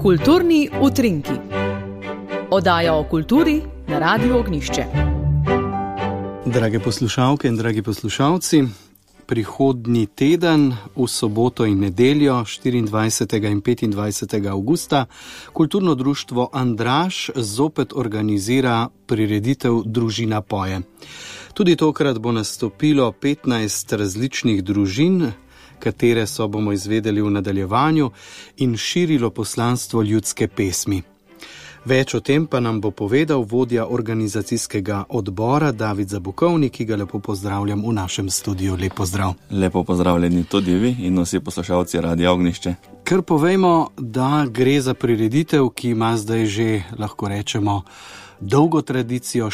Kulturni utrinki. Oddaja o kulturi na Radiu Ognjišče. Drage poslušalke in dragi poslušalci, prihodnji teden v soboto in nedeljo 24. in 25. avgusta kulturno društvo Andraž zopet organizira prireditev Družina poje. Tudi tokrat bo nastopilo 15 različnih družin, katere so bomo izvedeli v nadaljevanju, in širilo poslanstvo ljudske pesmi. Več o tem pa nam bo povedal vodja organizacijskega odbora David Zabukovnik, ki ga lepo pozdravljam v našem studiu. Lep pozdrav. Lepo pozdravljeni tudi vi in vsi poslušalci Radia Ognjišče. Kar povejmo, da gre za prireditev, ki ima zdaj že, lahko rečemo, dolgo tradicijo,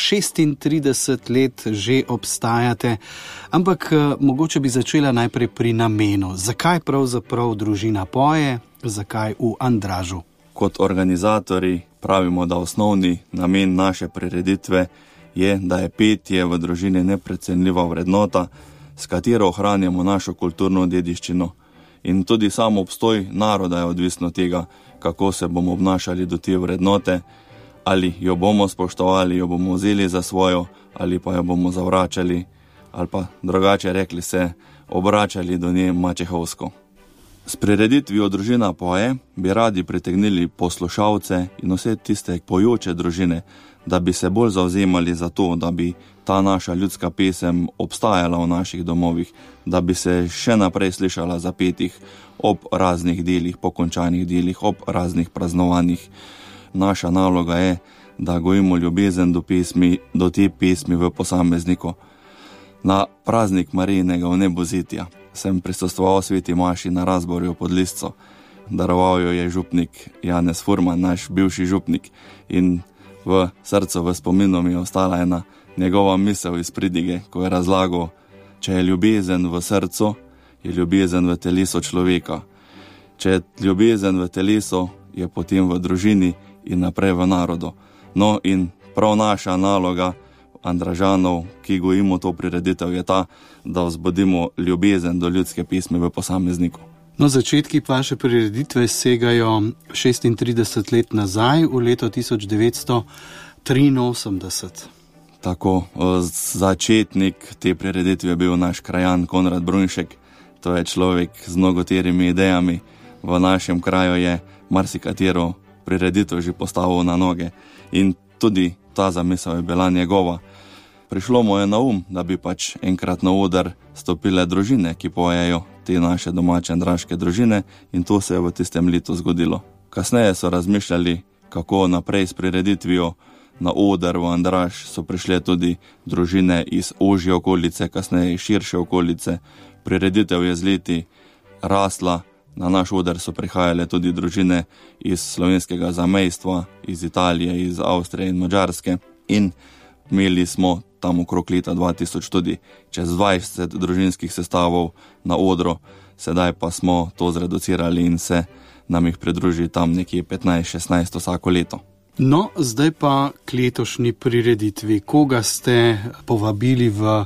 36 let že obstajate, ampak mogoče bi začela najprej pri namenu. Zakaj pravzaprav Družina poje, zakaj v Andražu? Kot organizatori pravimo, da osnovni namen naše prireditve je, da je petje v družini neprecenljiva vrednota, s katero ohranjamo našo kulturno dediščino. In tudi sam obstoj naroda je odvisno tega, kako se bomo obnašali do te vrednote, ali jo bomo spoštovali, jo bomo vzeli za svojo, ali pa jo bomo zavračali, ali pa drugače rekli se, obračali do nje mačehovsko. S prireditvijo Družina poje bi radi pritegnili poslušalce in vse tiste pojoče družine, da bi se bolj zavzemali za to, da bi ta naša ljudska pesem obstajala v naših domovih, da bi se še naprej slišala zapetih ob raznih delih, po končanih delih, ob raznih praznovanjih. Naša naloga je, da gojimo ljubezen do te pesmi v posamezniku. Na praznik Marijinega vnebovzetja sem prisostoval sveti maši na Razborju pod Lisco. Daroval jo je župnik Janez Furman, naš bivši župnik, in v srcu, v spominu mi je ostala ena njegova misel iz pridige, ko je razlagal, če je ljubezen v srcu, je ljubezen v telesu človeka. Če je ljubezen v telesu, je potem v družini in naprej v narodu. No in prav naša naloga Andražanov, ki gojimo to prireditev, je ta, da vzbudimo ljubezen do ljudske pesmi v posamezniku. No, začetki vaše prireditve segajo 36 let nazaj, v leto 1983. Tako, začetnik te prireditve je bil naš krajan Konrad Brunšek. To je človek z mnogoterimi idejami. V našem kraju je marsikatero prireditev že postavil na noge in tudi ta zamisel je bila njegova. Prišlo mu je na da bi enkrat na oder stopile družine, ki pojejo te naše domače andraške družine, in to se je v tistem letu zgodilo. Kasneje so razmišljali, kako naprej s prireditvijo. Na oder v Andraž so prišle tudi družine iz ožje okolice, kasneje iz širše okolice. Prireditev je z leti rasla. Na naš oder so prihajale tudi družine iz slovenskega zamejstva, iz Italije, iz Avstrije in Madžarske, in imeli smo tam okrog leta 2000 tudi čez 20 družinskih sestavov na odru, sedaj pa smo to zreducirali in se nam jih pridruži tam nekje 15-16 vsako leto. No, zdaj pa k letošnji prireditvi. Koga ste povabili v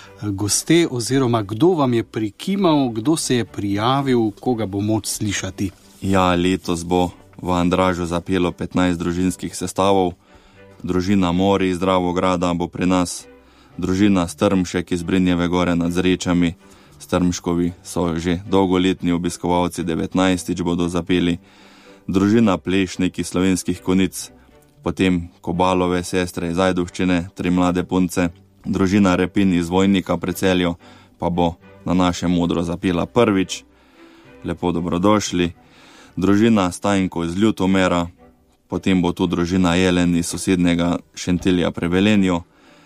goste, oziroma kdo vam je prikimal, kdo se je prijavil, koga bo moč slišati? Ja, letos bo v Andražu zapelo 15 družinskih sestavov. Družina Mori iz Dravograda bo pri nas, družina Strmšek iz Brinjeve gore nad Zrečami. Strmškovi so že dolgoletni obiskovalci, 19. bodo zapeli. Družina Plešnik iz Slovenskih Konic, potem Kobalove sestre iz Ajdovščine, 3 mlade punce. Družina Repin iz Vojnika pri Celju pa bo na našem odru zapela prvič. Lepo dobrodošli. Družina Stajnko iz Ljutomera, potem bo tu družina Jelen iz sosednjega Šentilja pri Velenju.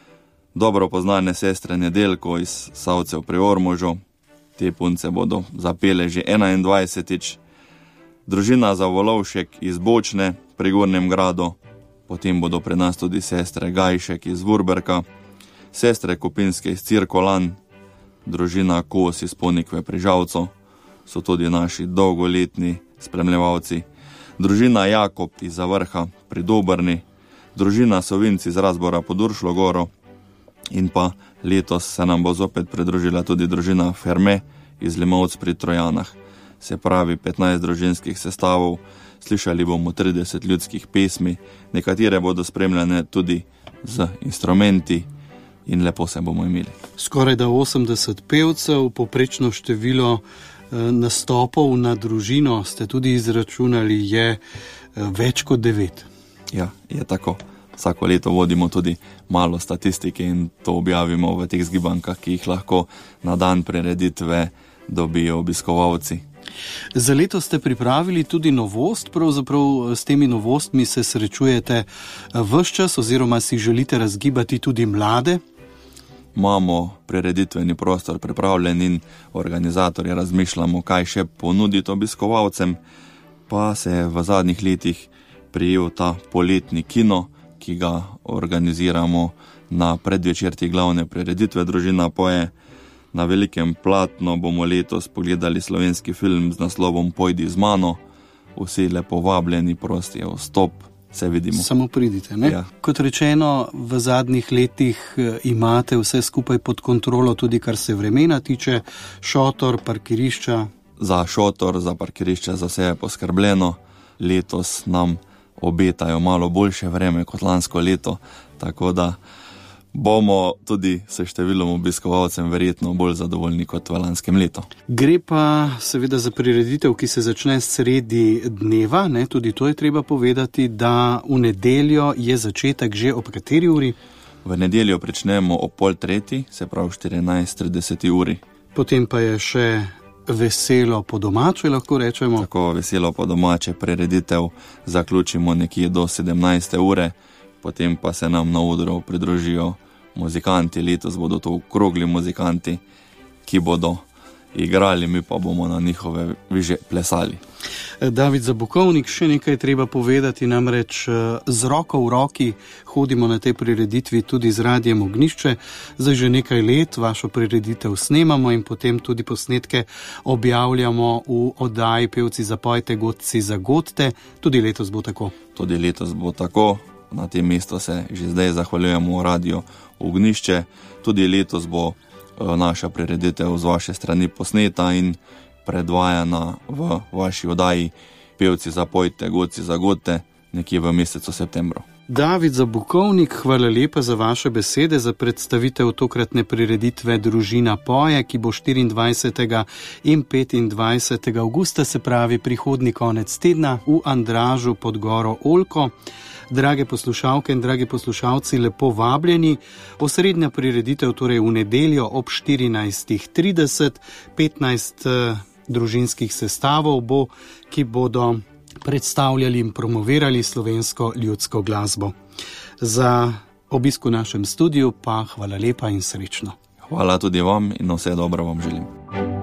Dobro poznane sestre Nedeljko iz Savcev pri Ormožu, te punce bodo zapele že 21. Družina Zavolovšek iz Bočne pri Gornjem Gradu, potem bodo pri nas tudi sestre Gajšek iz Vurberka, sestre Kopinske iz Cirkolan, družina Kos iz Ponikve pri Žalcu, so tudi naši dolgoletni spremljevalci, družina Jakob iz Zavrha pri Dobrni, družina Sovinc iz Razbora pod Uršlo goro, in pa letos se nam bo zopet pridružila tudi družina Ferme iz Limovc pri Trojanah. Se pravi 15 družinskih sestavov, slišali bomo 30 ljudskih pesmi, nekatere bodo spremljane tudi z instrumenti in lepo se bomo imeli. Skoraj da 80 pevcev, povprečno število nastopov na družino, ste tudi izračunali, je več kot 9. Ja, je tako. Vsako leto vodimo tudi malo statistike in to objavimo v teh zgibankah, ki jih lahko na dan prireditve dobijo obiskovalci. Za leto ste pripravili tudi novost, pravzaprav s temi novostmi se srečujete ves čas oziroma si želite razgibati tudi mlade? Imamo prireditveni prostor pripravljen in organizatorji razmišljamo, kaj še ponuditi obiskovalcem, pa se je v zadnjih letih prijel ta poletni kino, ki ga organiziramo na predvečer te glavne prireditve Družina poje. Na velikem platnu bomo letos pogledali slovenski film z naslovom Pojdi z mano. Vsi lepo vabljeni, prosti je vstop, se vidimo. Samo pridite, ne? Ja. Kot rečeno, v zadnjih letih imate vse skupaj pod kontrolo, tudi kar se vremena tiče, šotor, parkirišča. Za šotor, za parkirišča, za vse je poskrbljeno. Letos nam obetajo malo boljše vreme kot lansko leto, tako da bomo tudi s številom obiskovalcem verjetno bolj zadovoljni kot v lanskem letu. Gre pa seveda za prireditev, ki se začne sredi dneva, ne? Tudi to je treba povedati, da v nedeljo je začetek že ob kateri uri? V nedeljo pričnemo ob 2:30, se pravi 14:30 uri. Potem pa je še veselo po domače, lahko rečemo. Tako veselo po domače prireditev zaključimo nekje do 17. ure, potem pa se nam na odru pridružijo muzikanti. Letos bodo to okrogli muzikanti, ki bodo igrali, mi pa bomo na njihove viže plesali. David Zabukovnik, še nekaj treba povedati, namreč z roko v roki hodimo na tej prireditvi tudi z Radiem Ognjišče. Zdaj že nekaj let vašo prireditev snemamo in potem tudi posnetke objavljamo v oddaji Pevci zapojte, godci zagodte. Tudi letos bo tako. Tudi letos bo tako. Na tem mestu se že zdaj zahvaljujemo Radio Ognjišče. Tudi letos bo naša prireditev z vaše strani posneta in predvajana v vaši oddaji Pevci zapojte, godci zagodte nekje v mesecu septembru. David Zabukovnik, hvala lepa za vaše besede, za predstavitev tokratne prireditve Družina poje, ki bo 24. in 25. avgusta, se pravi prihodnji konec tedna v Andražu pod goro Oljko. Drage poslušalke in dragi poslušalci, lepo vabljeni. Osrednja prireditev torej v nedeljo ob 14:30, 15 družinskih sestavov bo, ki bodo predstavljali in promovirali slovensko ljudsko glasbo. Za obisk v našem studiu pa hvala lepa in srečno. Hvala tudi vam in vse dobro vam želim.